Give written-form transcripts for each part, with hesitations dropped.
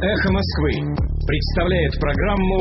Эхо Москвы представляет программу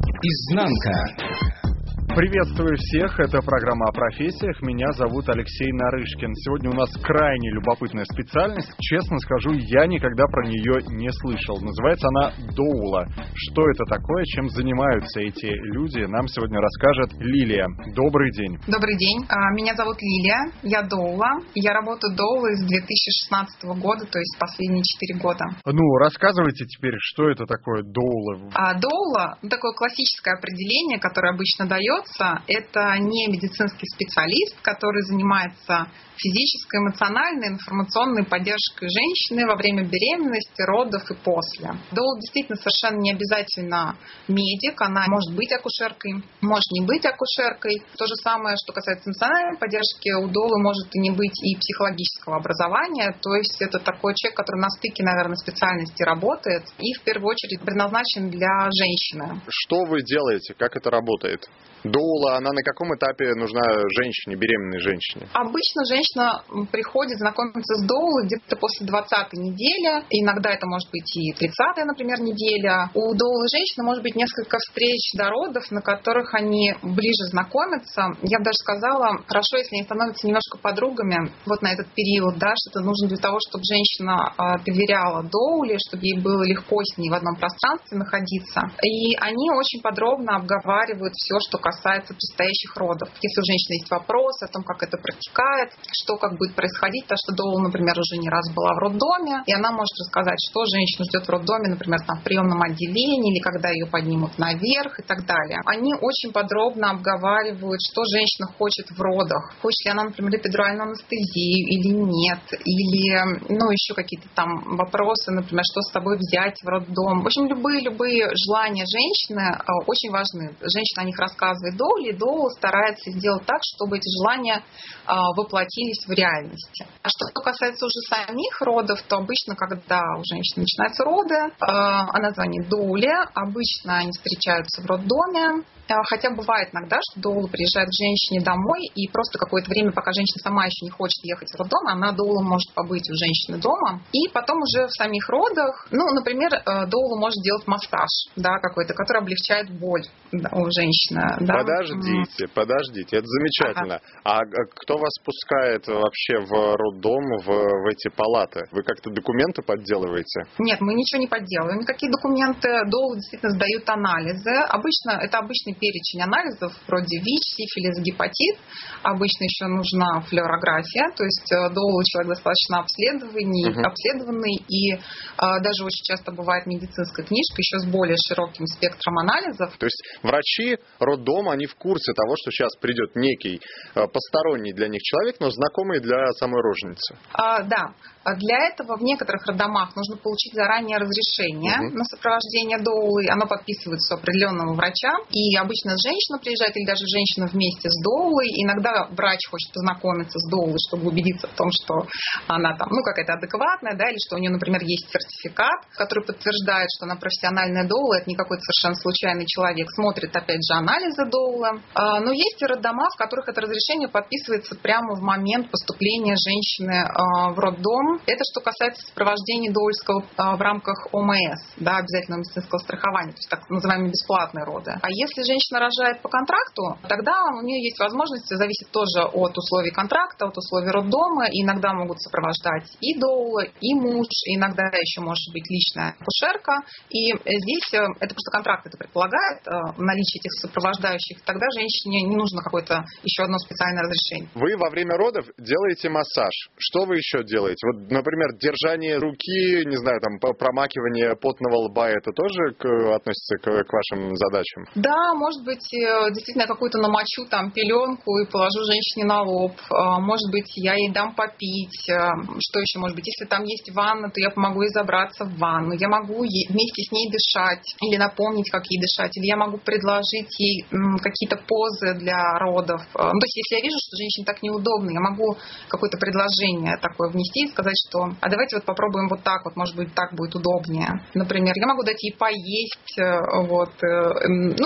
«Изнанка». Приветствую всех, это программа о профессиях, меня зовут Алексей Нарышкин. Сегодня у нас крайне любопытная специальность, честно скажу, я никогда про нее не слышал. Называется она доула. Что это такое, чем занимаются эти люди, нам сегодня расскажет Лилия. Добрый день. Добрый день, меня зовут Лилия, я доула. Я работаю доулой с 2016 года, то есть последние 4 года. Рассказывайте теперь, что это такое доула. Доула, такое классическое определение, которое обычно дается, это не медицинский специалист, который занимается физической, эмоциональной, информационной поддержкой женщины во время беременности, родов и после. Доула действительно совершенно не обязательно медик, она может быть акушеркой, может не быть акушеркой. То же самое, что касается эмоциональной поддержки, у доулы может и не быть и психологического образования, то есть это такой человек, который на стыке, наверное, специальности работает и в первую очередь предназначен для женщины. Что вы делаете? Как это работает? Доула, она на каком этапе нужна женщине, беременной женщине? Обычно женщина приходит знакомиться с доулой где-то после 20-й недели. Иногда это может быть и 30-я, например, неделя. У доулы женщины может быть несколько встреч до родов, на которых они ближе знакомятся. Я бы даже сказала, хорошо, если они становятся немножко подругами вот на этот период, да, что это нужно для того, чтобы женщина доверяла доуле, чтобы ей было легко с ней в одном пространстве находиться. И они очень подробно обговаривают все, что касается предстоящих родов. Если у женщины есть вопросы о том, как это протекает, что как будет происходить, то что доула, например, уже не раз была в роддоме, и она может рассказать, что женщину ждет в роддоме, например, там, в приемном отделении, или когда ее поднимут наверх и так далее. Они очень подробно обговаривают, что женщина хочет в родах. Хочет ли она, например, эпидуральную анестезию или нет, или еще какие-то там вопросы, например, что с собой взять в роддом. В общем, любые желания женщины очень важны. Женщина о них рассказывает доуле, и доула старается сделать так, чтобы эти желания воплотились в реальности. А что касается уже самих родов, то обычно, когда у женщины начинаются роды, она звонит доуле, обычно они встречаются в роддоме. Хотя бывает иногда, что доула приезжает к женщине домой, и просто какое-то время, пока женщина сама еще не хочет ехать в роддом, она, доула, может побыть у женщины дома. И потом уже в самих родах, например, доула может делать массаж, да, какой-то, который облегчает боль у женщины. Да. Подождите, это замечательно. А кто вас пускает вообще в роддом, в эти палаты? Вы как-то документы подделываете? Нет, мы ничего не подделываем. Никакие документы. Доулы действительно сдают анализы. Это обычный перечень анализов вроде ВИЧ, сифилис, гепатит. Обычно еще нужна флюорография, то есть доула человек достаточно обследованный, и даже очень часто бывает медицинская книжка еще с более широким спектром анализов. То есть врачи роддома, они в курсе того, что сейчас придет некий посторонний для них человек, но знакомый для самой роженицы? Да. Для этого в некоторых роддомах нужно получить заранее разрешение на сопровождение доулы. Оно подписывается у определенного врача. И обычно женщина приезжает, или даже женщина вместе с доулой. Иногда врач хочет познакомиться с доулой, чтобы убедиться в том, что она там, какая-то адекватная, да, или что у нее, например, есть сертификат, который подтверждает, что она профессиональная доула, это не какой-то совершенно случайный человек. Смотрит, опять же, анализы доулы. Но есть и роддома, в которых это разрешение подписывается прямо в момент поступления женщины в роддом. Это что касается сопровождения доульского в рамках ОМС, да, обязательного медицинского страхования, то есть так называемые бесплатные роды. А если женщина рожает по контракту, тогда у нее есть возможность, зависит тоже от условий контракта, от условий роддома, и иногда могут сопровождать и доула, и муж, и иногда еще может быть личная акушерка. И здесь это просто контракт это предполагает, наличие этих сопровождающих, тогда женщине не нужно какое-то еще одно специальное разрешение. Вы во время родов делаете массаж. Что вы еще делаете? Вот, например, держание руки, не знаю, там, промакивание потного лба, это тоже относится к вашим задачам? Да, может быть, действительно какую-то намочу там пеленку и положу женщине на лоб. Может быть, я ей дам попить. Что еще может быть? Если там есть ванна, то я помогу ей забраться в ванну. Я могу вместе с ней дышать или напомнить, как ей дышать. Или я могу предложить ей какие-то позы для родов. То есть, если я вижу, что женщине так неудобно, я могу какое-то предложение такое внести и сказать, что давайте вот попробуем вот так вот, может быть, так будет удобнее. Например, я могу дать ей поесть, или дать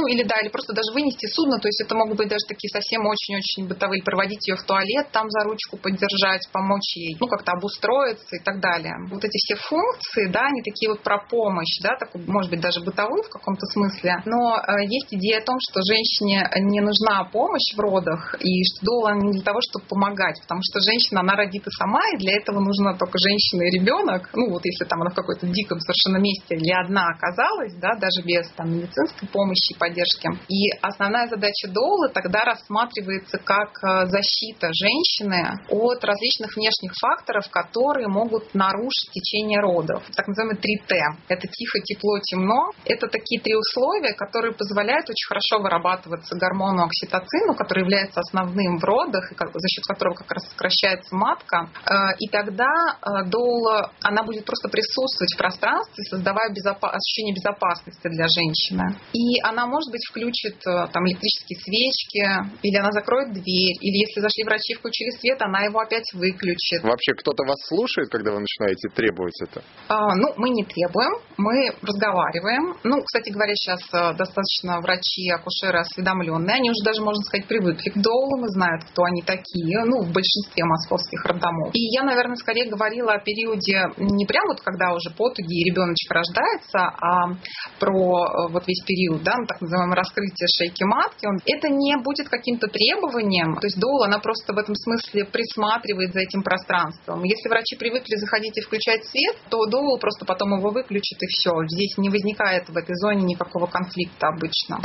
или просто даже вынести судно, то есть это могут быть даже такие совсем очень-очень бытовые, проводить ее в туалет, там за ручку поддержать, помочь ей, как-то обустроиться и так далее. Вот эти все функции, да, они такие вот про помощь, да, такую, может быть, даже бытовую в каком-то смысле, но есть идея о том, что женщине не нужна помощь в родах, и что доула не для того, чтобы помогать, потому что женщина, она родит и сама, и для этого нужна только женщина и ребенок, если там она в какой-то диком совершенно месте или одна оказалась, да, даже без медицинской помощи и поддержки. И основная задача доулы тогда рассматривается как защита женщины от различных внешних факторов, которые могут нарушить течение родов. Так называемые 3Т. Это тихо, тепло, темно. Это такие 3 условия, которые позволяют очень хорошо вырабатываться гормону окситоцину, который является основным в родах, и за счет которого как раз сокращается матка. И тогда доула, она будет просто присутствовать в пространстве, создавая ощущение безопасности для женщины. И она, может быть, включит там электрические свечки, или она закроет дверь, или если зашли врачи и включили свет, она его опять выключит. Вообще кто-то вас слушает, когда вы начинаете требовать это? Мы не требуем, мы разговариваем. Кстати говоря, сейчас достаточно врачи, акушеры осведомленные, они уже даже, можно сказать, привыкли к доулам и знают, кто они такие, в большинстве московских роддомов. И я, наверное, скорее говорила о периоде не прям когда уже потуги и ребеночек рождается, а про весь период, да, так называемое раскрытие шейки матки. Это не будет каким-то требованием, то есть доула, она просто в этом смысле присматривает за этим пространством. Если врачи привыкли заходить и включать свет, то доула просто потом его выключит и все. Здесь не возникает в этой зоне никакого конфликта обычно.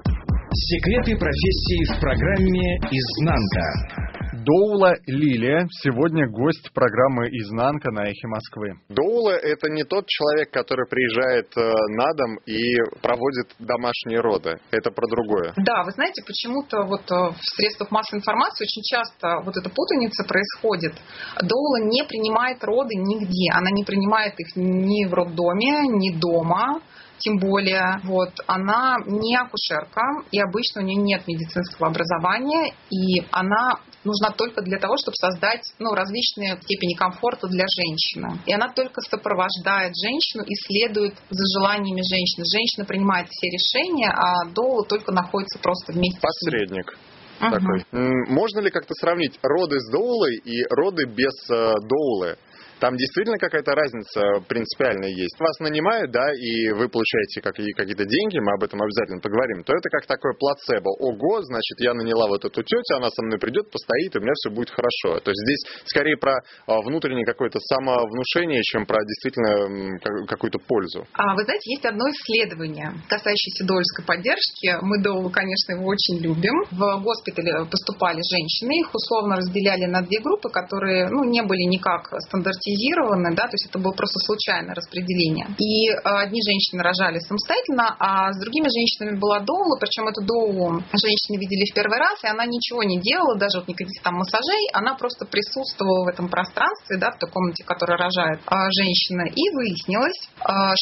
Секреты профессии в программе «Изнанка». Доула Лилия сегодня гость программы «Изнанка» на Эхе Москвы. Доула — это не тот человек, который приезжает на дом и проводит домашние роды. Это про другое. Да, вы знаете, почему-то в средствах массовой информации очень часто эта путаница происходит. Доула не принимает роды нигде. Она не принимает их ни в роддоме, ни дома. Тем более, она не акушерка, и обычно у нее нет медицинского образования, и она нужна только для того, чтобы создать различные степени комфорта для женщины. И она только сопровождает женщину и следует за желаниями женщины. Женщина принимает все решения, а доула только находится просто вместе с ней. Посредник. Такой. Можно ли как-то сравнить роды с доулой и роды без доулы? Там действительно какая-то разница принципиальная есть. Вас нанимают, да, и вы получаете какие-то деньги, мы об этом обязательно поговорим, то это как такое плацебо. Ого, значит, я наняла эту тетю, она со мной придет, постоит, и у меня все будет хорошо. То есть здесь скорее про внутреннее какое-то самовнушение, чем про действительно какую-то пользу. Вы знаете, есть одно исследование, касающееся доульской поддержки. Мы доулу, конечно, его очень любим. В госпитале поступали женщины, их условно разделяли на 2 группы, которые не были никак стандартизированы, да, то есть это было просто случайное распределение. И одни женщины рожали самостоятельно, а с другими женщинами была доула, причем эту доулу женщины видели в первый раз, и она ничего не делала, даже никаких там массажей, она просто присутствовала в этом пространстве, да, в той комнате, которая рожает женщина, и выяснилось,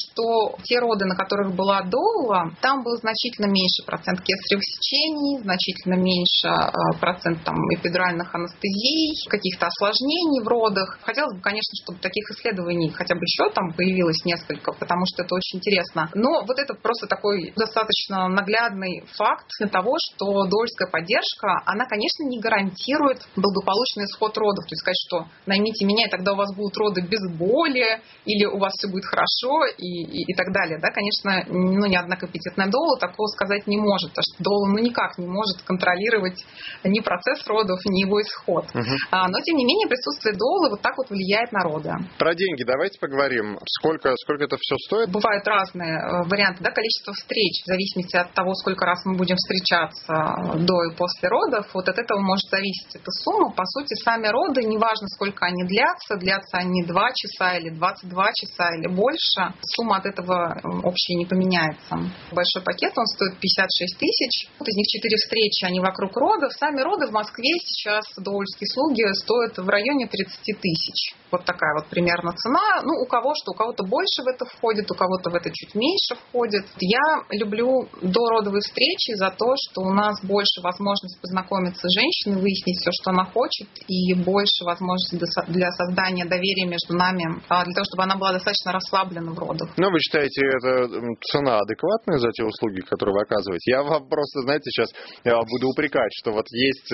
что те роды, на которых была доула, там был значительно меньше процент кесаревых сечений, значительно меньше процент эпидуральных анестезий, каких-то осложнений в родах. Хотелось бы, конечно, чтобы таких исследований хотя бы еще появилось несколько, потому что это очень интересно. Но это просто такой достаточно наглядный факт того, что доульская поддержка, она, конечно, не гарантирует благополучный исход родов. То есть сказать, что наймите меня, и тогда у вас будут роды без боли, или у вас все будет хорошо, и так далее. Да, конечно, ни одна компетентная доула такого сказать не может, потому что доула никак не может контролировать ни процесс родов, ни его исход. Но, тем не менее, присутствие доулы так влияет на роды. Про деньги давайте поговорим. Сколько это все стоит? Бывают разные варианты, да, количество встреч, в зависимости от того, сколько раз мы будем встречаться до и после родов, от этого может зависеть эта сумма. По сути, сами роды, неважно, сколько они длятся они 2 часа или 22 часа или больше, сумма от этого общая не поменяется. Большой пакет, он стоит 56 тысяч. Из них 4 встречи, они вокруг родов. Сами роды в Москве сейчас, доульские услуги, стоят в районе 30 тысяч. такая вот примерно цена. Ну, у кого-то больше в это входит, у кого-то в это чуть меньше входит. Я люблю дородовые встречи за то, что у нас больше возможности познакомиться с женщиной, выяснить все, что она хочет, и больше возможностей для создания доверия между нами, для того, чтобы она была достаточно расслаблена в родах. Ну, вы считаете, это цена адекватная за те услуги, которые вы оказываете? Я вам просто, знаете, сейчас буду упрекать, что вот есть,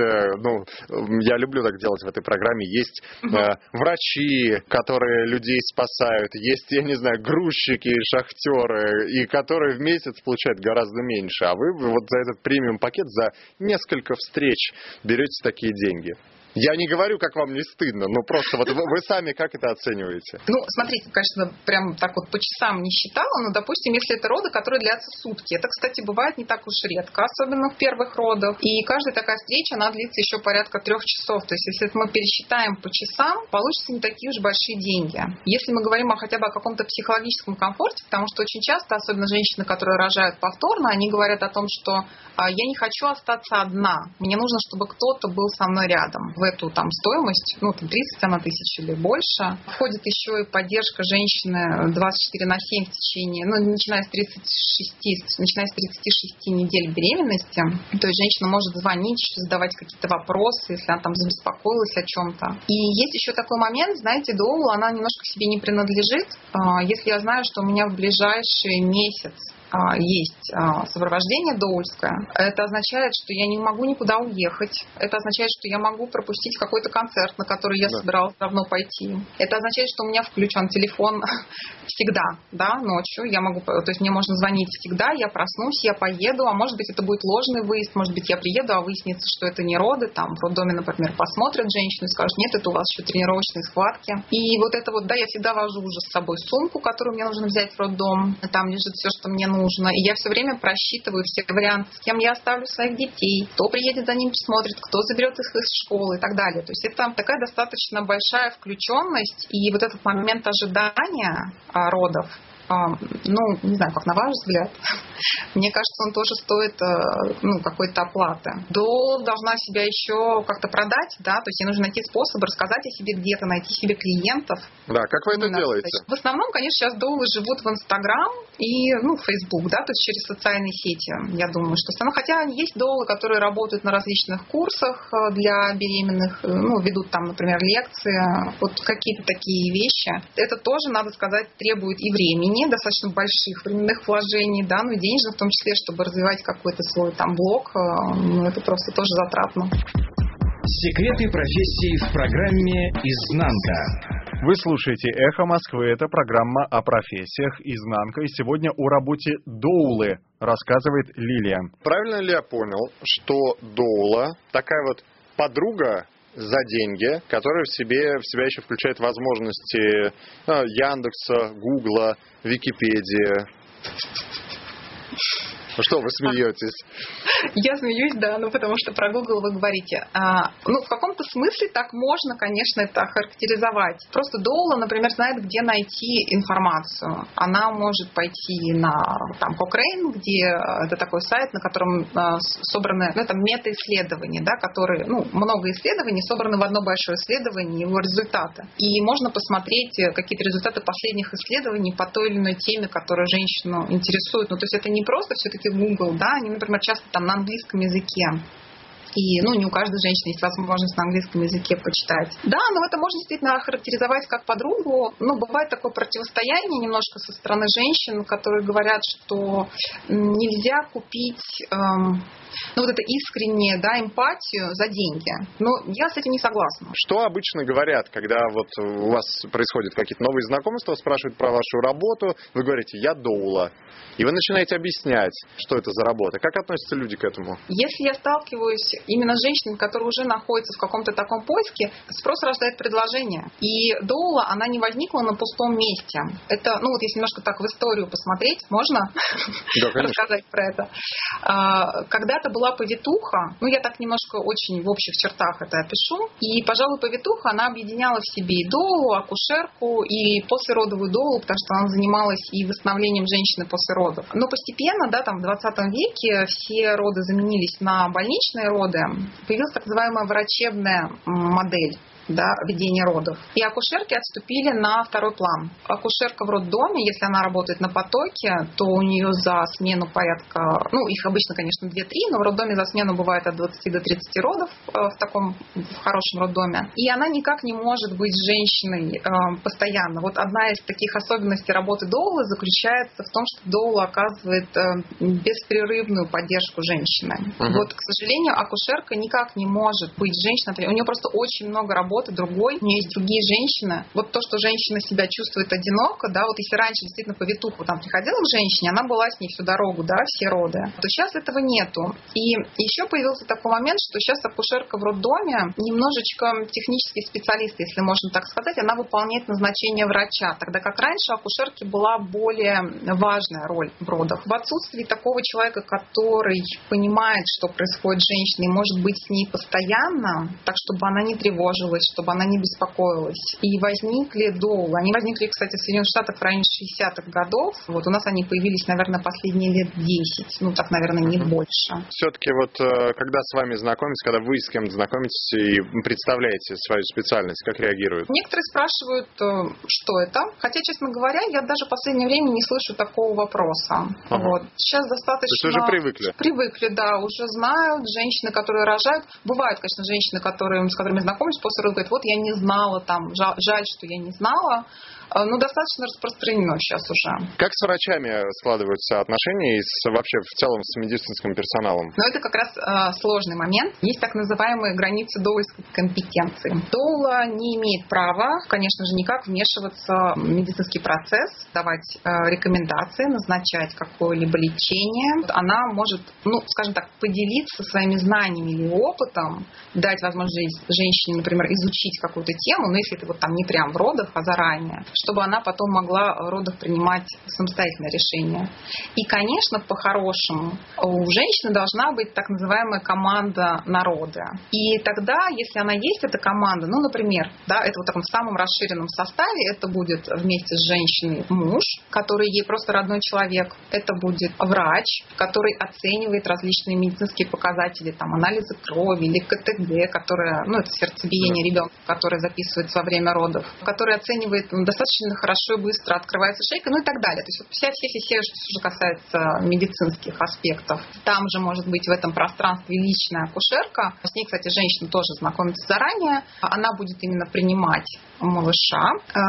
я люблю так делать в этой программе, есть врачи, которые людей спасают, есть, я не знаю, грузчики, шахтеры, и которые в месяц получают гораздо меньше, а вы вот за этот премиум-пакет за несколько встреч берете такие деньги. Я не говорю, как вам не стыдно, но просто вот вы сами как это оцениваете? Ну, смотрите, конечно, прям так вот по часам не считала, но, допустим, если это роды, которые длятся сутки. Это, кстати, бывает не так уж редко, особенно в первых родах. И каждая такая встреча, она длится еще порядка 3 часов. То есть, если мы пересчитаем по часам, получится не такие уж большие деньги. Если мы говорим хотя бы о каком-то психологическом комфорте, потому что очень часто, особенно женщины, которые рожают повторно, они говорят о том, что я не хочу остаться одна, мне нужно, чтобы кто-то был со мной рядом. В эту там стоимость, 30 тысяч или больше. Входит еще и поддержка женщины 24/7 в течение, начиная с 36 недель беременности. То есть женщина может звонить, задавать какие-то вопросы, если она там забеспокоилась о чем-то. И есть еще такой момент, знаете, доул, она немножко себе не принадлежит. Если я знаю, что у меня в ближайший месяц есть сопровождение доульское, это означает, что я не могу никуда уехать. Это означает, что я могу пропустить какой-то концерт, на который я собиралась давно пойти. Это означает, что у меня включен телефон всегда, ночью. То есть мне можно звонить всегда, я проснусь, я поеду, а может быть это будет ложный выезд, может быть я приеду, а выяснится, что это не роды, там в роддоме, например, посмотрят женщину и скажут, нет, это у вас еще тренировочные схватки. И вот это вот, я всегда вожу уже с собой сумку, которую мне нужно взять в роддом, там лежит все, что мне нужно. И я все время просчитываю все варианты, с кем я оставлю своих детей, кто приедет за ними, посмотрит, кто заберет их из школы и так далее. То есть это такая достаточно большая включенность, и вот этот момент ожидания родов, не знаю, как на ваш взгляд, мне кажется, он тоже стоит какой-то оплаты. Должна себя еще как-то продать, то есть ей нужно найти способ рассказать о себе где-то, найти себе клиентов. Да, как вы это делаете? В основном, конечно, сейчас доулы живут в Инстаграм и в Фейсбук, то есть через социальные сети, я думаю, что хотя есть доулы, которые работают на различных курсах для беременных, ведут там, например, лекции, вот какие-то такие вещи. Это тоже, надо сказать, требует и времени, достаточно больших временных вложений, и денежных в том числе, чтобы развивать какой-то свой там блог, это просто тоже затратно. Секреты профессии в программе «Изнанка». Вы слушаете «Эхо Москвы». Это программа о профессиях «Изнанка». И сегодня о работе доулы рассказывает Лилия. Правильно ли я понял, что доула такая вот подруга за деньги, которая в себя еще включает возможности Яндекса, Гугла, Википедии? Что вы смеетесь? Я смеюсь, потому что про Google вы говорите. В каком-то смысле так можно, конечно, это охарактеризовать. Просто доула, например, знает, где найти информацию. Она может пойти на Cochrane, где это такой сайт, на котором собраны мета-исследования, которые, много исследований собраны в одно большое исследование, его результаты. И можно посмотреть какие-то результаты последних исследований по той или иной теме, которая женщину интересует. То есть это не просто все-таки Google, они, например, часто там на английском языке. И, не у каждой женщины есть возможность на английском языке почитать. Да, но это можно действительно охарактеризовать как подругу. Бывает такое противостояние немножко со стороны женщин, которые говорят, что нельзя купить это искреннее, эмпатию за деньги. Но я с этим не согласна. Что обычно говорят, когда вот у вас происходят какие-то новые знакомства, спрашивают про вашу работу, вы говорите, я доула. И вы начинаете объяснять, что это за работа. Как относятся люди к этому? Если я сталкиваюсь именно с женщинами, которые уже находятся в каком-то таком поиске, спрос рождает предложение. И доула, она не возникла на пустом месте. Это, если немножко так в историю посмотреть, можно рассказать про это. Когда-то была повитуха, я так немножко очень в общих чертах это опишу, и, пожалуй, повитуха, она объединяла в себе и доулу, акушерку, и послеродовую доулу, потому что она занималась и восстановлением женщины после родов. Но постепенно, в 20 веке все роды заменились на больничные роды, появилась так называемая врачебная модель. да, ведения родов. И акушерки отступили на второй план. Акушерка в роддоме, если она работает на потоке, то у нее за смену порядка, их обычно, конечно, 2-3, но в роддоме за смену бывает от 20 до 30 родов в хорошем роддоме. И она никак не может быть женщиной постоянно. Вот одна из таких особенностей работы доулы заключается в том, что доула оказывает беспрерывную поддержку женщины. Вот, к сожалению, акушерка никак не может быть женщиной. У нее просто очень много работы другой. У нее есть другие женщины. Вот то, что женщина себя чувствует одиноко, да, вот если раньше действительно повитуху там приходила к женщине, она была с ней всю дорогу, да, все роды, то сейчас этого нету. И еще появился такой момент, что сейчас акушерка в роддоме немножечко технический специалист, если можно так сказать, она выполняет назначение врача, тогда как раньше у акушерки была более важная роль в родах. В отсутствии такого человека, который понимает, что происходит с женщиной, может быть с ней постоянно, так чтобы она не тревожилась, чтобы она не беспокоилась. И возникли доулы. Они возникли, кстати, в Соединенных Штатах в районе 60-х годов. Вот у нас они появились, наверное, последние лет 10. Так, наверное, не больше. Все-таки вот когда с вами знакомитесь, когда вы с кем-то знакомитесь и представляете свою специальность, как реагируют? Некоторые спрашивают, что это. Хотя, честно говоря, я даже в последнее время не слышу такого вопроса. Вот. Сейчас достаточно... То есть уже привыкли? Привыкли, да. Уже знают. Женщины, которые рожают. Бывают, конечно, женщины, с которыми знакомлюсь после родов, говорят, вот я не знала, жаль, что я не знала. Достаточно распространено сейчас уже. Как с врачами складываются отношения и вообще в целом с медицинским персоналом? Это как раз сложный момент. Есть так называемые границы доульской компетенции. Доула не имеет права, конечно же, никак вмешиваться в медицинский процесс, давать рекомендации, назначать какое-либо лечение. Она может, скажем так, поделиться своими знаниями или опытом, дать возможность женщине, например, изучить какую-то тему, если это не прям в родах, а заранее, чтобы она потом могла в родах принимать самостоятельное решение. И, конечно, по-хорошему, у женщины должна быть так называемая команда на роды. И тогда, если она есть, эта команда, например, это в таком самом расширенном составе, это будет вместе с женщиной муж, который ей просто родной человек, это будет врач, который оценивает различные медицинские показатели, анализы крови или КТГ, это сердцебиение ребенка, которое записывается во время родов, который оценивает достаточно хорошо и быстро открывается шейка, и так далее. То есть все, что касается медицинских аспектов. Там же может быть в этом пространстве личная акушерка. С ней, кстати, женщина тоже знакомится заранее. Она будет именно принимать малыша.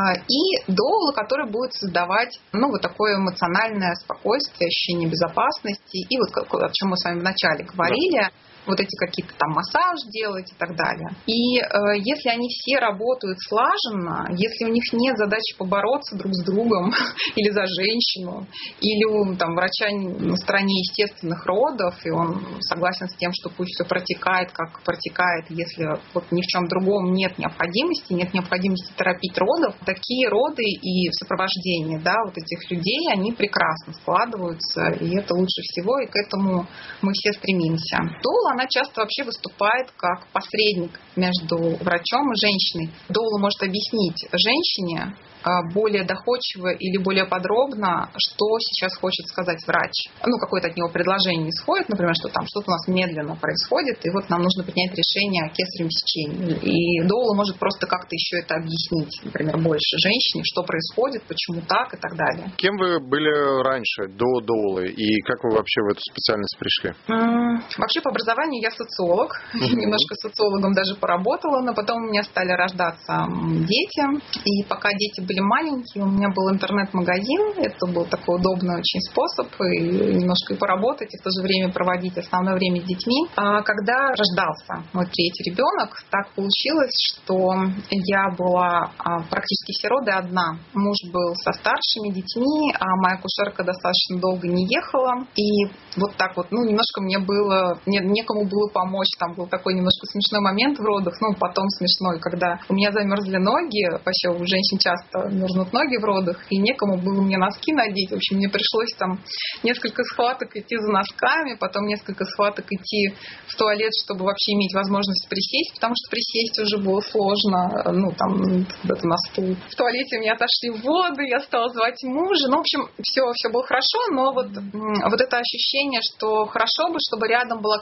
И доула, который будет создавать такое эмоциональное спокойствие, ощущение безопасности. И о чем мы с вами вначале говорили, эти какие-то массаж делать и так далее. И если они все работают слаженно, если у них нет задачи побороться друг с другом или за женщину, или у врача на стороне естественных родов, и он согласен с тем, что пусть все протекает, как протекает, если ни в чем другом нет необходимости торопить родов, такие роды и сопровождение этих людей, они прекрасно складываются, и это лучше всего, и к этому мы все стремимся. Доула, она часто вообще выступает как посредник между врачом и женщиной. Доула может объяснить женщине более доходчиво или более подробно, что сейчас хочет сказать врач. Какое-то от него предложение исходит, например, что что-то у нас медленно происходит, и нам нужно принять решение о кесаревом сечении. И доула может просто как-то еще это объяснить, например, больше женщине, что происходит, почему так и так далее. Кем вы были раньше, до доулы, и как вы вообще в эту специальность пришли? Вообще по образованию я социолог, немножко социологом даже поработала, но потом у меня стали рождаться дети, и пока дети были маленькие, у меня был интернет-магазин, это был такой удобный очень способ и немножко и поработать, и в то же время проводить основное время с детьми. А когда рождался мой третий ребенок, так получилось, что я была практически все роды одна. Муж был со старшими детьми, а моя акушерка достаточно долго не ехала, и немножко мне было, некому было помочь, там был такой немножко смешной момент в родах, потом смешной, когда у меня замерзли ноги, вообще у женщин часто мерзнут ноги в родах, и некому было мне носки надеть. В общем, мне пришлось несколько схваток идти за носками, потом несколько схваток идти в туалет, чтобы вообще иметь возможность присесть, потому что присесть уже было сложно, куда-то на стул. В туалете у меня отошли воды, я стала звать мужа. В общем, все было хорошо, но это ощущение, что хорошо бы, чтобы рядом была какая-то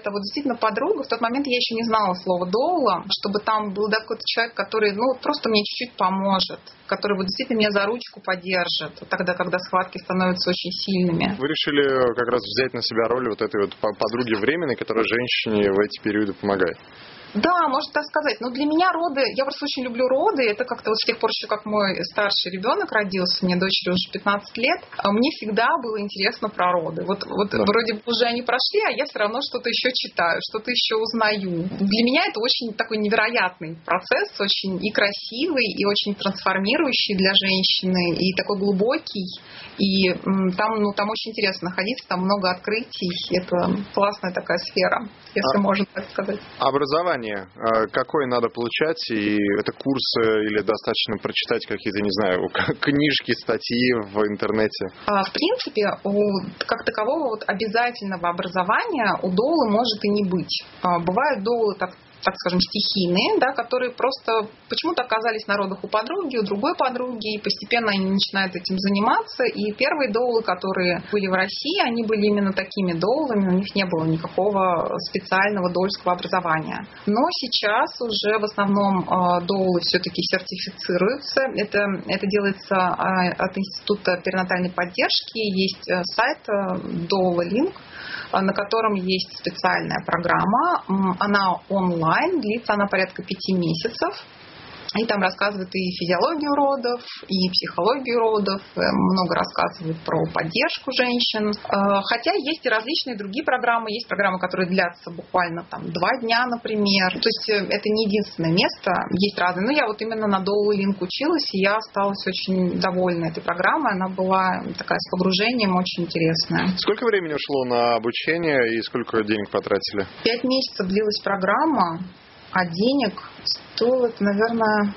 какая-то вот действительно подруга. В тот момент я еще не знала слова доула, чтобы там был какой-то человек, который, просто мне чуть-чуть поможет, который вот действительно меня за ручку поддержит, тогда, когда схватки становятся очень сильными. Вы решили как раз взять на себя роль вот этой вот подруги временной, которая женщине в эти периоды помогает. Да, можно так сказать. Но для меня роды, я просто очень люблю роды. Это как-то вот с тех пор еще, как мой старший ребенок родился, мне дочери уже 15 лет, мне всегда было интересно про роды. Вот да. Вроде бы уже они прошли, а я все равно что-то еще читаю, что-то еще узнаю. Для меня это очень такой невероятный процесс, очень и красивый, и очень трансформирующий для женщины, и такой глубокий. И там очень интересно находиться, там много открытий. Это классная такая сфера, если можно так сказать. Образование какое надо получать? И это курсы или достаточно прочитать какие-то, не знаю, книжки, статьи в интернете? В принципе, как такового обязательного образования у доулы может и не быть. Бывают доулы так скажем, стихийные, да, которые просто почему-то оказались на родах у подруги, у другой подруги, и постепенно они начинают этим заниматься. И первые доулы, которые были в России, они были именно такими доулами, у них не было никакого специального доульского образования. Но сейчас уже в основном доулы все-таки сертифицируются. Это делается от Института перинатальной поддержки. Есть сайт Doula Link, на котором есть специальная программа. Она онлайн, длится она порядка 5 месяцев. И там рассказывают и физиологию родов, и психологию родов, много рассказывают про поддержку женщин. Хотя есть и различные другие программы. Есть программы, которые длятся буквально 2 дня, например. То есть это не единственное место, есть разные. Но я вот именно на Doula Link училась, и я осталась очень довольна этой программой. Она была такая с погружением, очень интересная. Сколько времени ушло на обучение и сколько денег потратили? 5 месяцев длилась программа. А денег стоило, наверное,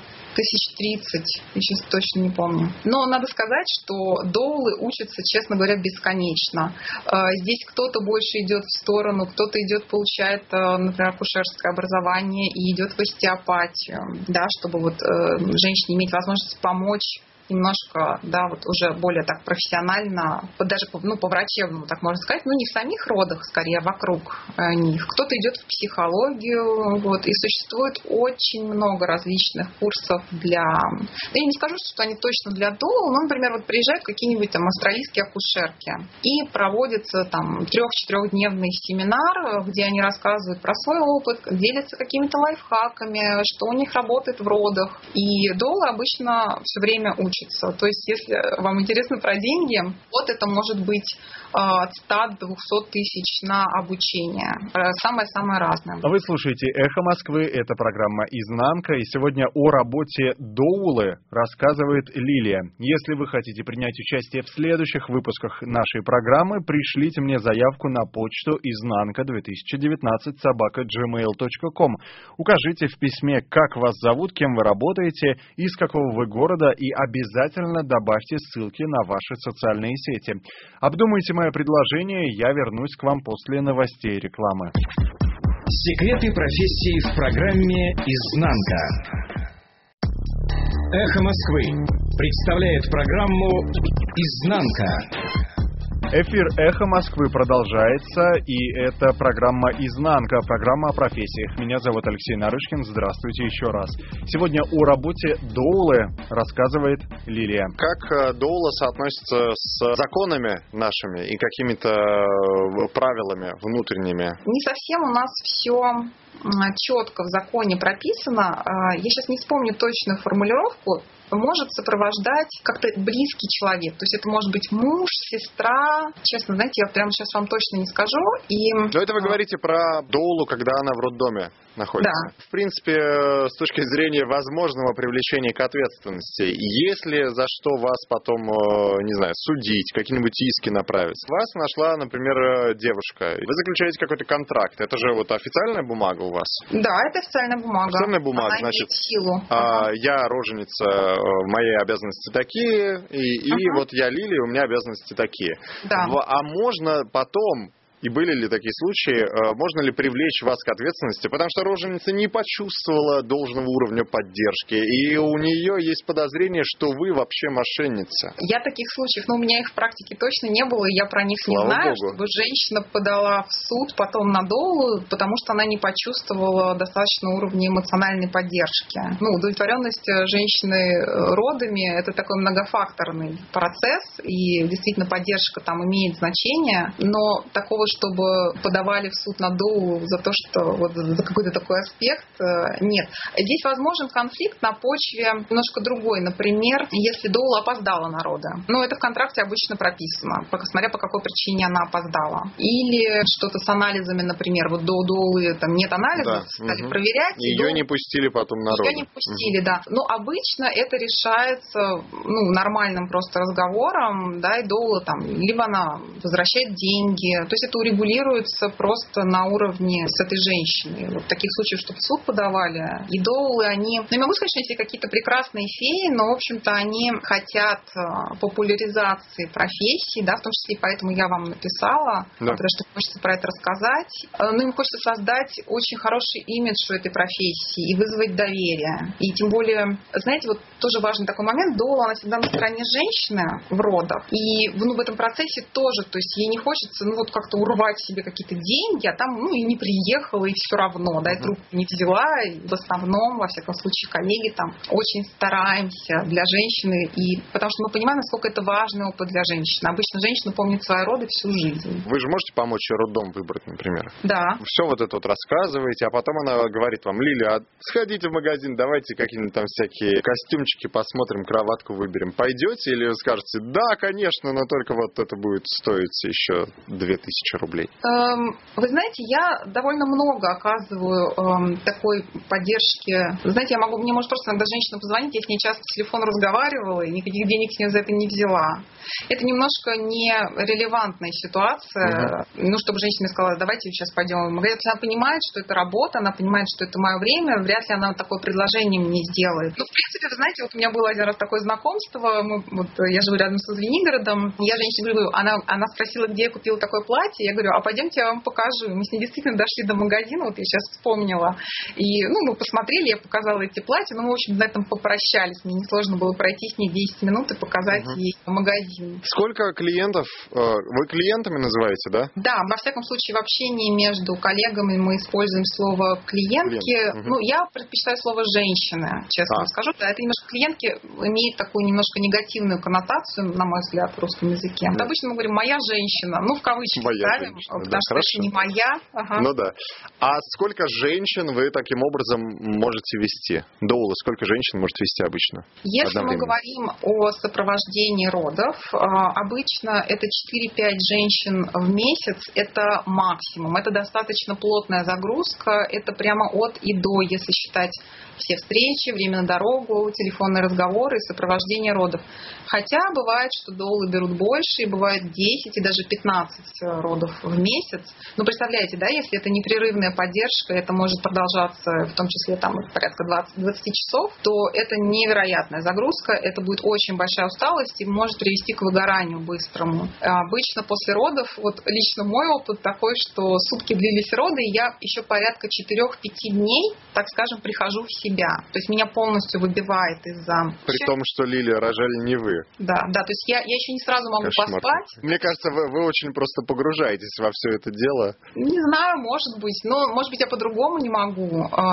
1030, я сейчас точно не помню. Но надо сказать, что доулы учатся, честно говоря, бесконечно. Здесь кто-то больше идет в сторону, кто-то идет, получает, например, акушерское образование и идет в остеопатию, да, чтобы женщине иметь возможность помочь немножко, да, уже более так профессионально, даже по врачебному, так можно сказать, не в самих родах, скорее, вокруг них. Кто-то идет в психологию, и существует очень много различных курсов для... Я не скажу, что они точно для доул, но, например, приезжают какие-нибудь австралийские акушерки и проводится 3-4-дневный семинар, где они рассказывают про свой опыт, делятся какими-то лайфхаками, что у них работает в родах. И доулы обычно все время учатся. То есть, если вам интересно про деньги, это может быть от 100 до 200 тысяч на обучение. Самое-самое разное. Вы слушаете «Эхо Москвы», это программа «Изнанка», и сегодня о работе доулы рассказывает Лилия. Если вы хотите принять участие в следующих выпусках нашей программы, пришлите мне заявку на почту iznanka2019@gmail.com. Укажите в письме, как вас зовут, кем вы работаете, из какого вы города, и обязательно добавьте ссылки на ваши социальные сети. Обдумайте мое предложение, я вернусь к вам после новостей и рекламы. Секреты профессии в программе «Изнанка». «Эхо Москвы» представляет программу «Изнанка». Эфир «Эхо Москвы» продолжается, и это программа «Изнанка», программа о профессиях. Меня зовут Алексей Нарышкин, здравствуйте еще раз. Сегодня о работе доулы рассказывает Лилия. Как доула соотносится с законами нашими и какими-то правилами внутренними? Не совсем у нас все четко в законе прописано. Я сейчас не вспомню точную формулировку. Может сопровождать как-то близкий человек. То есть это может быть муж, сестра. Честно, знаете, я прямо сейчас вам точно не скажу. Но это вы говорите про доулу, когда она в роддоме находится. Да. В принципе, с точки зрения возможного привлечения к ответственности, если за что вас потом, не знаю, судить, какие-нибудь иски направить. Вас нашла, например, девушка. Вы заключаете какой-то контракт. Это же официальная бумага у вас? Да, это официальная бумага. Официальная бумага, она значит, имеет силу. Я роженица, мои обязанности такие, и я Лилия, у меня обязанности такие. Да. А можно потом И были ли такие случаи? Можно ли привлечь вас к ответственности? Потому что роженица не почувствовала должного уровня поддержки, и у нее есть подозрение, что вы вообще мошенница. Я таких случаев, у меня их в практике точно не было, и я про них не знаю, чтобы женщина подала в суд потом на доулу, потому что она не почувствовала достаточно уровня эмоциональной поддержки. Удовлетворенность женщины родами – это такой многофакторный процесс, и действительно поддержка там имеет значение, но такого, чтобы подавали в суд на доулу за то, что за какой-то такой аспект, нет. Здесь возможен конфликт на почве немножко другой. Например, если доула опоздала на роды. Это в контракте обычно прописано, смотря по какой причине она опоздала. Или что-то с анализами, например, до доулы там нет анализов, стали проверять. Ее не пустили потом на роды. Ее не пустили, да. Обычно это решается нормальным просто разговором, да, и доула там, либо она возвращает деньги. То есть это урегулируется просто на уровне с этой женщиной. В таких случаях, чтобы в суд подавали. И доулы, они... я могу сказать, что если какие-то прекрасные феи, но, в общем-то, они хотят популяризации профессии, да, в том числе и поэтому я вам написала, потому что хочется про это рассказать. Им хочется создать очень хороший имидж у этой профессии и вызвать доверие. И тем более, знаете, тоже важный такой момент, доула, она всегда на стороне женщины в родах. И в этом процессе тоже, то есть ей не хочется, как-то урвать себе какие-то деньги, а там, и не приехала, и все равно, да, и трубку не взяла. И в основном, во всяком случае, коллеги там очень стараемся для женщины, и потому что мы понимаем, насколько это важный опыт для женщины. Обычно женщина помнит свои роды всю жизнь. Вы же можете помочь роддом выбрать, например? Да. Все это рассказываете, а потом она говорит вам: Лиля, сходите в магазин, давайте какие-нибудь там всякие костюмчики посмотрим, кроватку выберем. Пойдете или вы скажете: да, конечно, но только это будет стоить еще 2000 рублей? Вы знаете, я довольно много оказываю такой поддержки. Знаете, мне может просто иногда женщина позвонить, я с ней часто по телефону разговаривала и никаких денег с нее за это не взяла. Это немножко нерелевантная ситуация. Чтобы женщина сказала: давайте сейчас пойдем в магазин. Она понимает, что это работа, она понимает, что это мое время, вряд ли она такое предложение мне сделает. В принципе, вы знаете, у меня было один раз такое знакомство. Я живу рядом со Звенигородом. Я женщине говорю, она спросила, где я купила такое платье. Я говорю: а пойдемте, я вам покажу. Мы с ней действительно дошли до магазина, я сейчас вспомнила. И мы посмотрели, я показала эти платья. Мы, в общем, на этом попрощались. Мне несложно было пройти с ней 10 минут и показать ей магазин. Сколько клиентов? Вы клиентами называете, да? Да, во всяком случае, в общении между коллегами мы используем слово клиентки. Я предпочитаю слово женщины, честно скажу. Да, это немножко клиентки имеет такую немножко негативную коннотацию, на мой взгляд, в русском языке. Обычно мы говорим «моя женщина», в кавычки ставим, потому что это не моя. Да. А сколько женщин вы таким образом можете вести? Доула, сколько женщин может вести обычно? Если мы говорим о сопровождении родов, обычно это 4-5 женщин в месяц, это максимум. Это достаточно плотная загрузка, это прямо от и до, если считать все встречи, время на дорогу, телефонные разговоры, сопровождение родов. Хотя бывает, что доулы берут больше, и бывает 10 и даже 15 родов в месяц. Представляете, да, если это непрерывная поддержка, это может продолжаться в том числе порядка 20 часов, то это невероятная загрузка, это будет очень большая усталость и может привести к выгоранию быстрому. Обычно после родов, лично мой опыт такой, что сутки длились роды, и я еще порядка 4-5 дней, так скажем, прихожу в себя. То есть меня полностью выбивает из-за... При том, что, Лилия, рожали не вы. Да, то есть я еще не сразу могу поспать. Мне кажется, вы очень просто погружаетесь во все это дело. Не знаю, может быть. Но, может быть, я по-другому не могу.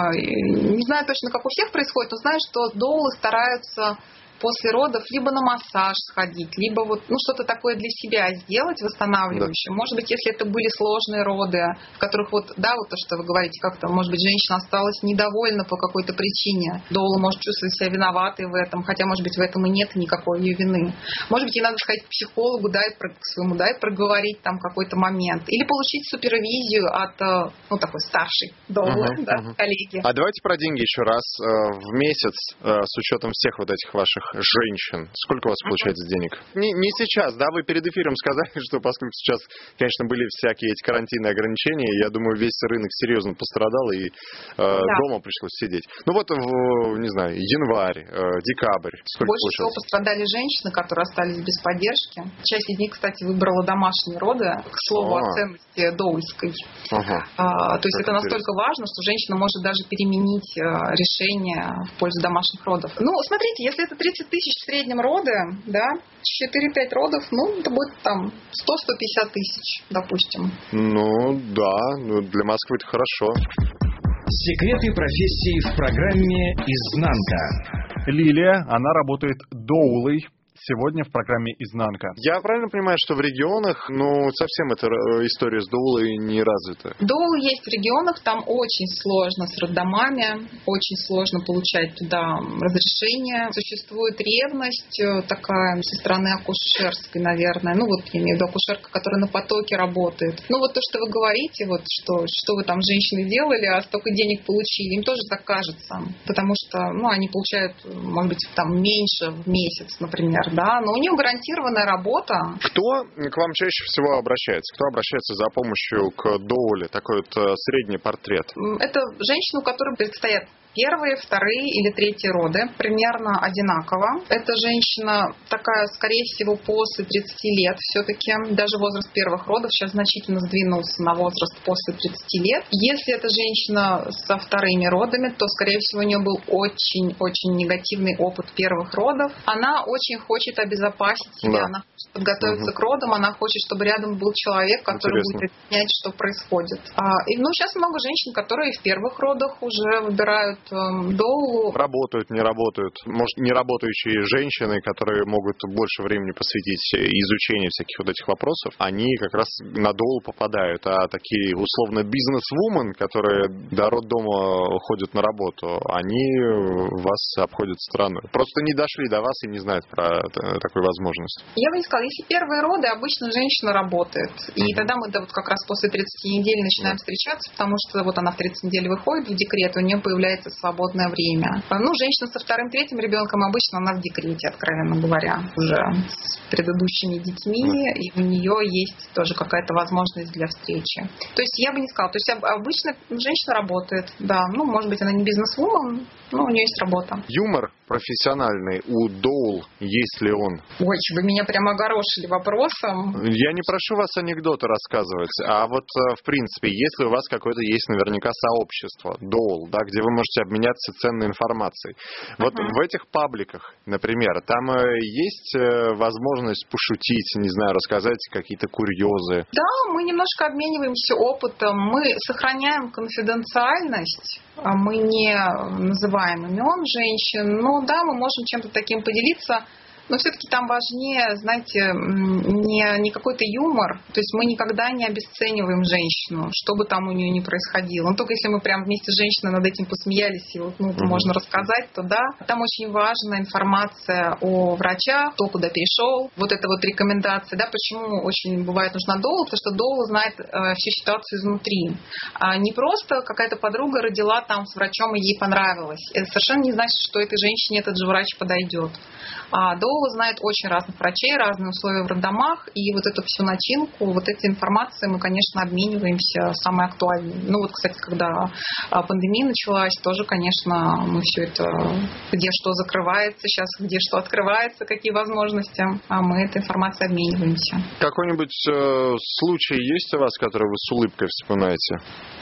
Не знаю точно, как у всех происходит, но знаю, что доулы стараются после родов либо на массаж сходить, либо что-то такое для себя сделать, восстанавливающее. Да. Может быть, если это были сложные роды, в которых то, что вы говорите, как-то, может быть, женщина осталась недовольна по какой-то причине. Доула может чувствовать себя виноватой в этом, хотя, может быть, в этом и нет никакой ее вины. Может быть, ей надо сходить к психологу, к своему, и проговорить там какой-то момент. Или получить супервизию от, такой старшей доулы, коллеги. А давайте про деньги еще раз. В месяц, с учетом всех этих ваших женщин? Сколько у вас получается денег? Не сейчас, да, вы перед эфиром сказали, что поскольку сейчас, конечно, были всякие эти карантинные ограничения, я думаю, весь рынок серьезно пострадал и дома пришлось сидеть. Ну вот, не знаю, январь, декабрь. Сколько Больше всего пострадали женщины, которые остались без поддержки. Часть из них, кстати, выбрала домашние роды, к слову, о ценности доульской. То есть это настолько важно, что женщина может даже переменить решение в пользу домашних родов. Ну, смотрите, если это 30 тысяч в среднем роды, да, 4-5 родов, ну, это будет там 100-150 тысяч, допустим. Ну, да, для Москвы это хорошо. Секреты профессии в программе «Изнанка». Лилия, она работает доулой. Сегодня в программе «Изнанка». Я правильно понимаю, что в регионах, совсем эта история с доулой не развита? Доулы есть в регионах, там очень сложно с роддомами, очень сложно получать туда разрешение. Существует ревность такая со стороны акушерской, наверное. Ну вот я имею в виду акушерка, которая на потоке работает. Ну вот то, что вы говорите, вот что вы там женщины делали, а столько денег получили, им тоже так кажется. Потому что, они получают, может быть, там меньше в месяц, например. Да, но у них гарантированная работа. Кто к вам чаще всего обращается? Кто обращается за помощью к доуле? Такой вот средний портрет. Это женщины, у которых предстоят первые, вторые или третьи роды, примерно одинаково. Эта женщина такая, скорее всего, после 30 лет все-таки. Даже возраст первых родов сейчас значительно сдвинулся на возраст после 30 лет. Если эта женщина со вторыми родами, то, скорее всего, у нее был очень-очень негативный опыт первых родов. Она очень хочет обезопасить себя, она хочет подготовиться к родам, она хочет, чтобы рядом был человек, который будет объяснять, что происходит. Сейчас много женщин, которые в первых родах уже выбирают доулу. Работают, не работают. Может, не работающие женщины, которые могут больше времени посвятить изучению всяких вот этих вопросов, они как раз на доулу попадают. А такие, условно, бизнес-вумен, которые до роддома ходят на работу, они вас обходят стороной. Просто не дошли до вас и не знают про такую возможность. Я бы не сказала, если первые роды, обычно женщина работает. И тогда мы вот как раз после 30 недель начинаем встречаться, потому что вот она в 30 недель выходит в декрет, у нее появляется свободное время. Женщина со вторым-третьим ребенком обычно она в декрете, откровенно говоря, уже с предыдущими детьми, и у нее есть тоже какая-то возможность для встречи. То есть я бы не сказала, то есть обычно женщина работает, да, может быть, она не бизнес-вумен, но у нее есть работа. Юмор профессиональный у доул, есть ли он? Ой, вы меня прямо огорошили вопросом. Я не прошу вас анекдоты рассказывать, а вот в принципе, если у вас какое-то есть наверняка сообщество, доул, да, где вы можете обменяться ценной информацией. Вот в этих пабликах, например, там есть возможность пошутить, не знаю, рассказать какие-то курьезы? Да, мы немножко обмениваемся опытом, мы сохраняем конфиденциальность, мы не называем имен женщин, но да, мы можем чем-то таким поделиться. Но все-таки там важнее, знаете, не какой-то юмор. То есть мы никогда не обесцениваем женщину, что бы там у нее ни происходило. Только если мы прям вместе с женщиной над этим посмеялись, и можно рассказать, то да. Там очень важна информация о врачах, кто куда перешел. Вот это вот рекомендации, да, почему очень бывает нужна доула, потому что доула знает всю ситуацию изнутри. Не просто какая-то подруга родила там с врачом, и ей понравилось. Это совершенно не значит, что этой женщине этот же врач подойдет. Доула знает очень разных врачей, разные условия в роддомах, и вот эту всю начинку, вот эти информации мы, конечно, обмениваемся самой актуальной. Кстати, когда пандемия началась, тоже, конечно, мы все это, где что закрывается сейчас, где что открывается, какие возможности, мы этой информацией обмениваемся. Какой-нибудь случай есть у вас, который вы с улыбкой вспоминаете?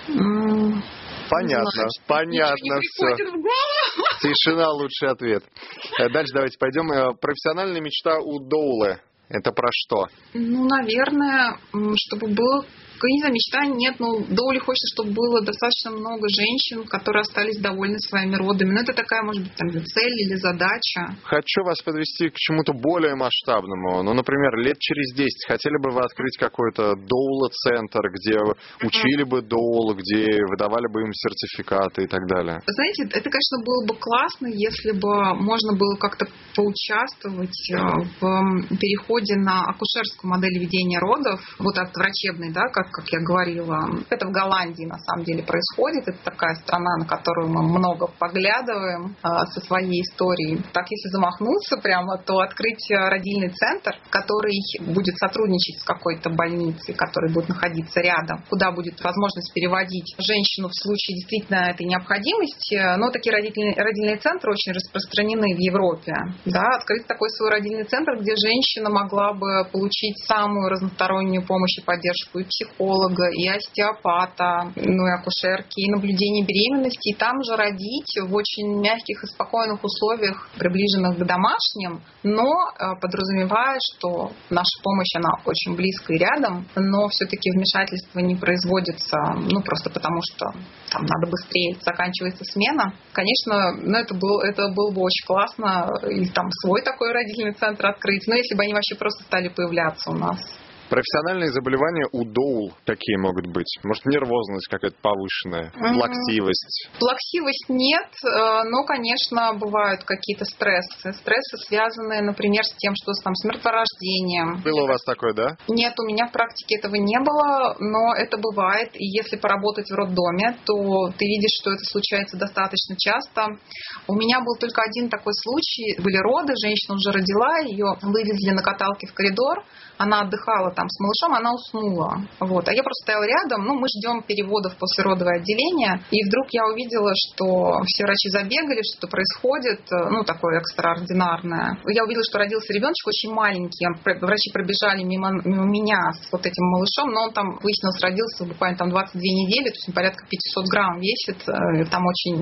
Понятно все. Тишина — лучший ответ. Дальше давайте пойдем. Профессиональная мечта у доулы. Это про что? Наверное, чтобы было... Не знаю, мечта нет, но доуле хочется, чтобы было достаточно много женщин, которые остались довольны своими родами. Это такая, может быть, цель или задача. Хочу вас подвести к чему-то более масштабному. Например, лет через 10 хотели бы вы открыть какой-то доула-центр, где учили бы доул, где выдавали бы им сертификаты и так далее? Знаете, это, конечно, было бы классно, если бы можно было как-то поучаствовать в переходе на акушерскую модель ведения родов, вот от врачебной, да, как я говорила, это в Голландии на самом деле происходит. Это такая страна, на которую мы много поглядываем со своей историей. Так, если замахнуться прямо, то открыть родильный центр, который будет сотрудничать с какой-то больницей, который будет находиться рядом, куда будет возможность переводить женщину в случае действительно этой необходимости. Но такие родильные центры очень распространены в Европе. Да, открыть такой свой родильный центр, где женщина могла бы получить самую разностороннюю помощь и поддержку и психолога, и остеопата, ну и акушерки, и наблюдение беременности, и там же родить в очень мягких и спокойных условиях, приближенных к домашним, но подразумевая, что наша помощь, она очень близко и рядом, но все-таки вмешательство не производится, ну просто потому что там надо быстрее, заканчивается смена. Конечно, ну, это было бы очень классно, и там свой такой родильный центр открыть, но если бы они вообще просто стали появляться у нас. Профессиональные заболевания у доул какие могут быть? Может, нервозность какая-то повышенная, плаксивость? Плаксивость нет, но, конечно, бывают какие-то стрессы. Стрессы, связанные, например, с тем, что там с мертворождением. Было у вас такое, да? Нет, у меня в практике этого не было, но это бывает. И если поработать в роддоме, то ты видишь, что это случается достаточно часто. У меня был только один такой случай. Были роды, женщина уже родила, ее вывезли на каталке в коридор. Она отдыхала там с малышом, она уснула. Вот. А я просто стояла рядом, мы ждем переводов в послеродовое отделение, и вдруг я увидела, что все врачи забегали, что-то происходит, такое экстраординарное. Я увидела, что родился ребеночек очень маленький, врачи пробежали мимо меня с вот этим малышом, но он там, выяснилось, родился буквально 22 недели, то есть он порядка 500 грамм весит, там очень,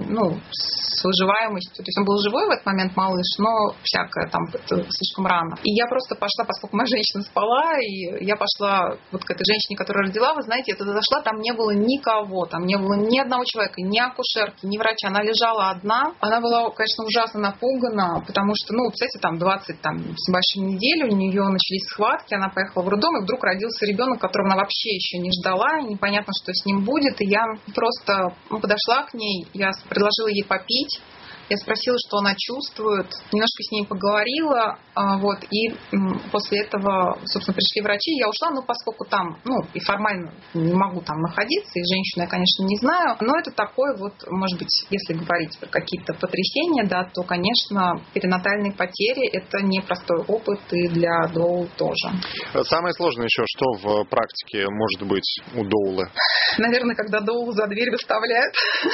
с выживаемостью, то есть он был живой в этот момент, малыш, но всякое там слишком рано. И я просто пошла, поскольку моя женщина спала, и я пошла вот к этой женщине, которая родила, вы знаете, я туда зашла, там не было никого, там не было ни одного человека, ни акушерки, ни врача, она лежала одна, она была, конечно, ужасно напугана, потому что, кстати, 20 с большой недели у нее начались схватки, она поехала в роддом, и вдруг родился ребенок, которого она вообще еще не ждала, и непонятно, что с ним будет, и я просто подошла к ней, я предложила ей попить. Я спросила, что она чувствует, немножко с ней поговорила, и после этого, собственно, пришли врачи, я ушла, поскольку там, и формально не могу там находиться, и женщину я, конечно, не знаю, но это такое может быть, если говорить про какие-то потрясения, да, то, конечно, перинатальные потери – это непростой опыт, и для доул тоже. Самое сложное еще, что в практике может быть у доулы? Наверное, когда доул за дверь выставляют.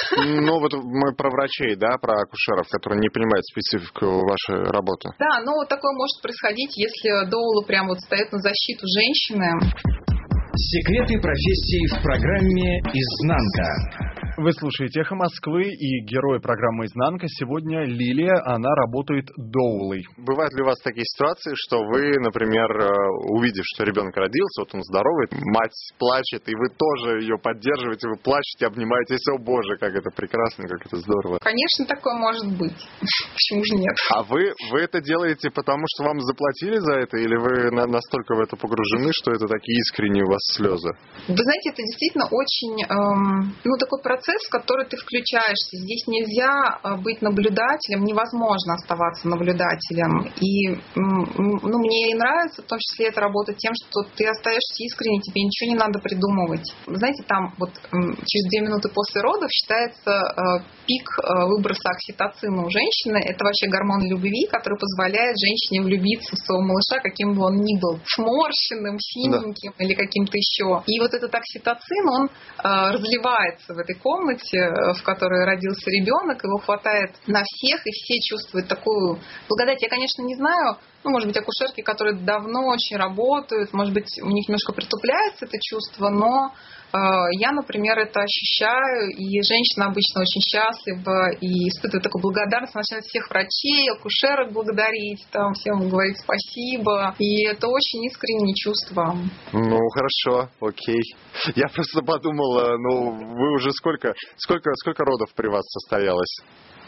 Мы про врачей, да, про акушеров, которые не понимают специфику вашей работы. Да, такое может происходить, если доула прям стоит на защиту женщины. Секреты профессии в программе «Изнанка». Вы слушаете «Эхо Москвы», и герой программы «Изнанка» сегодня Лилия, она работает доулой. Бывают ли у вас такие ситуации, что вы, например, увидев, что ребенок родился, он здоровый, мать плачет, и вы тоже ее поддерживаете, вы плачете, обнимаетесь, о боже, как это прекрасно, как это здорово. Конечно, такое может быть. Почему же нет? А вы это делаете потому, что вам заплатили за это, или вы настолько в это погружены, что это такие искренние у вас слезы? Вы знаете, это действительно очень, такой процесс, в который ты включаешься. Здесь нельзя быть наблюдателем, невозможно оставаться наблюдателем. И мне и нравится, в том числе, эта работа тем, что ты остаешься искренне, тебе ничего не надо придумывать. Знаете, там через 2 минуты после родов считается пик выброса окситоцина у женщины. Это вообще гормон любви, который позволяет женщине влюбиться в своего малыша, каким бы он ни был, сморщенным, синеньким или каким-то еще. И вот этот окситоцин, он разливается в этой комнате, в которой родился ребенок, его хватает на всех, и все чувствуют такую благодать. Я, конечно, не знаю, может быть, акушерки, которые давно очень работают, может быть, у них немножко притупляется это чувство, но я, например, это ощущаю, и женщина обычно очень счастлива и испытывает такую благодарность, начинает всех врачей, акушерок благодарить, всем говорить спасибо, и это очень искреннее чувство. Хорошо, окей. Я просто подумала, вы уже сколько родов при вас состоялось?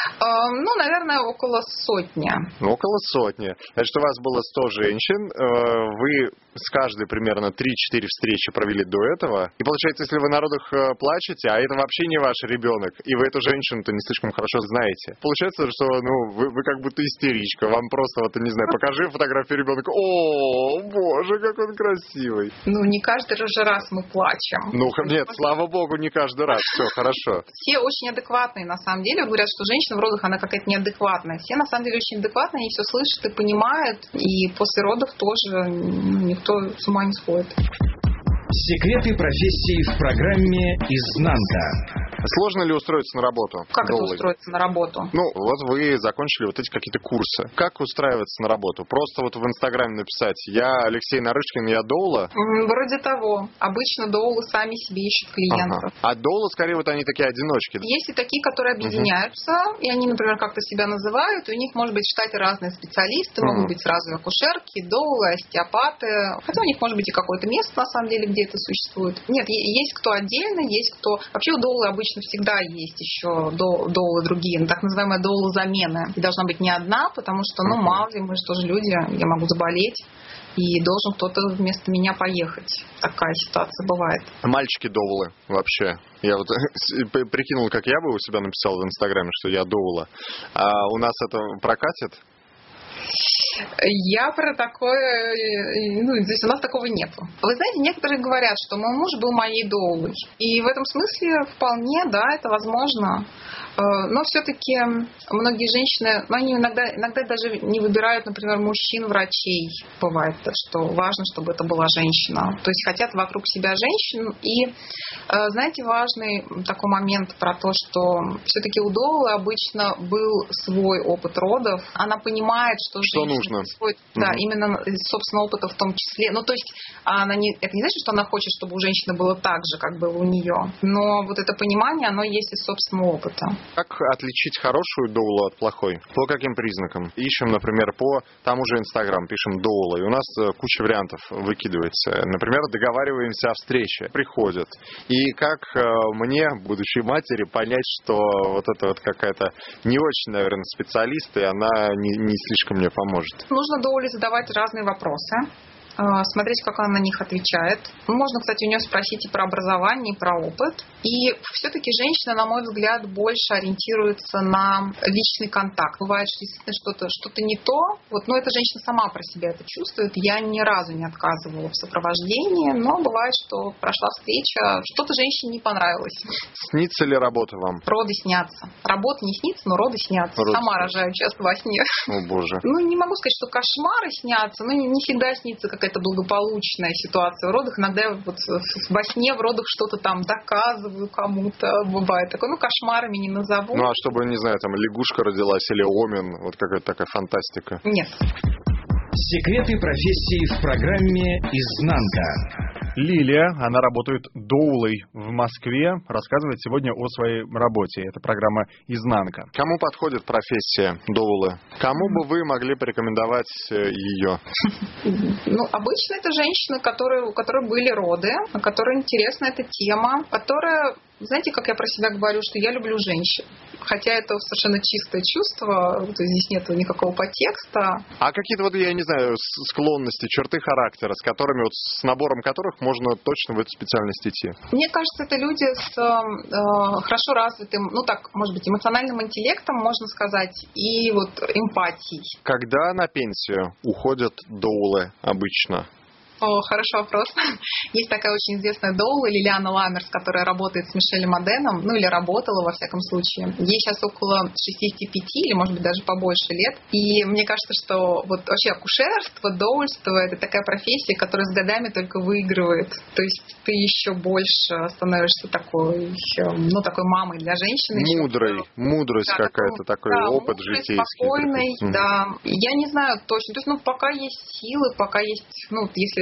Наверное, около 100. Около 100. Значит, у вас было 100 женщин, вы с каждой примерно 3-4 встречи провели до этого. И получается, если вы на родах плачете, а это вообще не ваш ребенок, и вы эту женщину-то не слишком хорошо знаете, получается, что вы как будто истеричка. Вам просто, не знаю, покажи фотографию ребенка. О, боже, как он красивый. Не каждый же раз мы плачем. Нет, слава богу, не каждый раз. Все, хорошо. Все очень адекватные, на самом деле. Говорят, что женщина в родах, она какая-то неадекватная. Все, на самом деле, очень адекватные, они все слышат и понимают. И после родов тоже никто с ума не сходит. Секреты профессии в программе «Изнанка». Сложно ли устроиться на работу? Как это устроиться на работу? Вот вы закончили эти какие-то курсы. Как устраиваться на работу? Просто в Инстаграме написать: я Алексей Нарышкин, я доула? Вроде того. Обычно доулы сами себе ищут клиентов. А доулы, скорее, они такие одиночки. Есть и такие, которые объединяются, и они, например, как-то себя называют, и у них, может быть, в штате разные специалисты, могут быть сразу акушерки, доулы, остеопаты. Хотя у них может быть и какое-то место, на самом деле, где это существует. Нет, есть кто отдельно, есть кто... Вообще у доулы обычно всегда есть еще доулы другие, так называемая доула замены. И должна быть не одна, потому что, мало ли, мы же тоже люди, я могу заболеть, и должен кто-то вместо меня поехать. Такая ситуация бывает. Мальчики-доулы вообще. Я прикинул, как я бы у себя написал в Инстаграме, что я доула. А у нас это прокатит? Я про такое... здесь у нас такого нету. Вы знаете, некоторые говорят, что мой муж был моей доулой. И в этом смысле вполне, да, это возможно. Но все-таки многие женщины, они иногда даже не выбирают, например, мужчин-врачей. Бывает, что важно, чтобы это была женщина. То есть хотят вокруг себя женщин. И, знаете, важный такой момент про то, что все-таки у доулы обычно был свой опыт родов. Она понимает, что нужно. Да, именно, собственно, опыта в том числе. То есть это не значит, что она хочет, чтобы у женщины было так же, как было у нее. Но вот это понимание, оно есть из собственного опыта. Как отличить хорошую доулу от плохой? По каким признакам? Ищем, например, по тому же Инстаграм, пишем доула, и у нас куча вариантов выкидывается. Например, договариваемся о встрече, приходят. И как мне, будущей матери, понять, что вот это какая-то не очень, наверное, специалист, и она не слишком мне поможет? Нужно доуле задавать разные вопросы, смотреть, как она на них отвечает. Можно, кстати, у нее спросить и про образование, и про опыт. И все-таки женщина, на мой взгляд, больше ориентируется на личный контакт. Бывает, что действительно что-то не то. Но эта женщина сама про себя это чувствует. Я ни разу не отказывала в сопровождении, но бывает, что прошла встреча, что-то женщине не понравилось. Снится ли работа вам? Роды снятся. Работа не снится, но роды снятся. Сама рожаю часто во сне. О, боже. Не могу сказать, что кошмары снятся, но не всегда снится какая-то благополучная ситуация в родах. Иногда я во сне в родах что-то там доказываю кому-то. Бывает такое. Кошмарами не назову. А чтобы, не знаю, там лягушка родилась или омен, какая-то такая фантастика. Нет. Секреты профессии в программе «Изнанка». Лилия, она работает доулой в Москве, рассказывает сегодня о своей работе. Это программа «Изнанка». Кому подходит профессия доулы? Кому бы вы могли порекомендовать ее? Обычно это женщины, у которых были роды, которым интересна эта тема, которая... Знаете, как я про себя говорю, что я люблю женщин. Хотя это совершенно чистое чувство, то есть здесь нет никакого подтекста. А какие-то, я не знаю, склонности, черты характера, с набором которых можно точно в эту специальность идти? Мне кажется, это люди с хорошо развитым, может быть, эмоциональным интеллектом, можно сказать, и эмпатией. Когда на пенсию уходят доулы обычно? Хороший вопрос. Есть такая очень известная доула Лилиана Ламмерс, которая работает с Мишелем Моденом, или работала, во всяком случае. Ей сейчас около 65 или, может быть, даже побольше лет. И мне кажется, что вообще акушерство, доульство — это такая профессия, которая с годами только выигрывает. То есть ты еще больше становишься такой мамой для женщины. Мудрость какая-то, такой опыт житейский. Спокойный, да. Я не знаю точно. То есть, пока есть силы, пока есть, если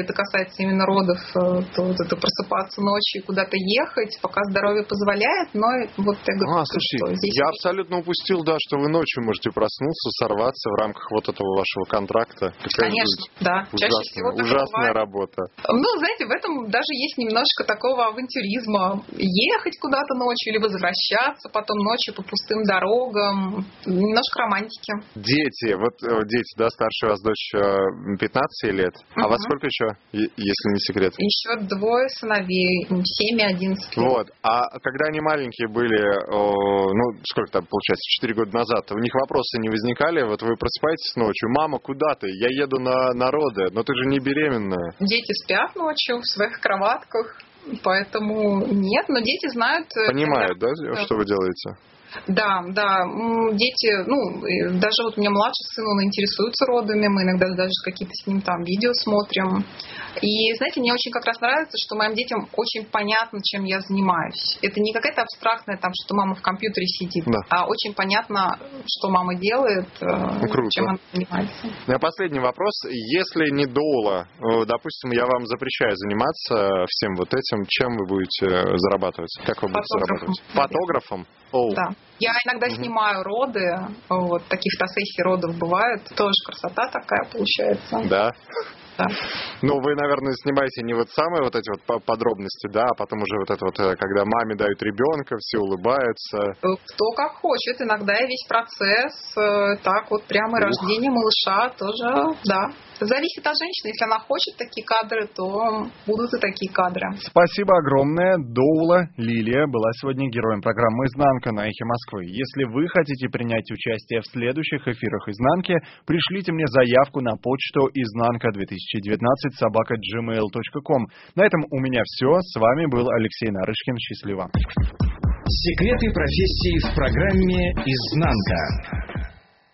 это касается именно родов, то вот это просыпаться ночью и куда-то ехать, пока здоровье позволяет, но вот я говорю, слушай, что здесь... я абсолютно упустил, да, что вы ночью можете проснуться, сорваться в рамках вот этого вашего контракта. Конечно, да. Чаще всего ужасная работа. Ну, знаете, в этом даже есть немножко такого авантюризма. Ехать куда-то ночью или возвращаться потом ночью по пустым дорогам. Немножко романтики. Дети, да, старшая у вас дочь 15 лет. А вас сколько еще, если не секрет? Еще 2 сыновей, 7 и 11 лет. Вот. А когда они маленькие были, сколько там получается, 4 года назад, у них вопросы не возникали? Вот вы просыпаетесь ночью: мама, куда ты? Я еду на роды, но ты же не беременная. Дети спят ночью в своих кроватках, поэтому нет, но дети знают... Понимают, да, что вы делаете? Да, дети, даже вот у меня младший сын, он интересуется родами, мы иногда даже какие-то с ним там видео смотрим. И, знаете, мне очень как раз нравится, что моим детям очень понятно, чем я занимаюсь. Это не какая-то абстрактная там, что мама в компьютере сидит, да, а очень понятно, что мама делает, чем она занимается. У меня последний вопрос. Если не доула, допустим, я вам запрещаю заниматься всем вот этим, чем вы будете зарабатывать? Как вы будете зарабатывать? Фотографом? Да. Я иногда снимаю роды, вот таких фотосессий родов бывает, тоже красота такая получается. Да. Да. Ну, вы, наверное, снимаете не вот самые вот эти вот подробности, да, а потом уже вот это вот, когда маме дают ребенка, все улыбаются. Кто как хочет. Иногда и весь процесс, так вот прямо рождение малыша тоже, да. Зависит от женщины. Если она хочет такие кадры, то будут и такие кадры. Спасибо огромное. Доула Лилия была сегодня героем программы «Изнанка» на Эхе Москвы. Если вы хотите принять участие в следующих эфирах «Изнанки», пришлите мне заявку на почту iznanka2019@gmail.com. На этом у меня все. С вами был Алексей Нарышкин. Счастливо. Секреты профессии в программе «Изнанка».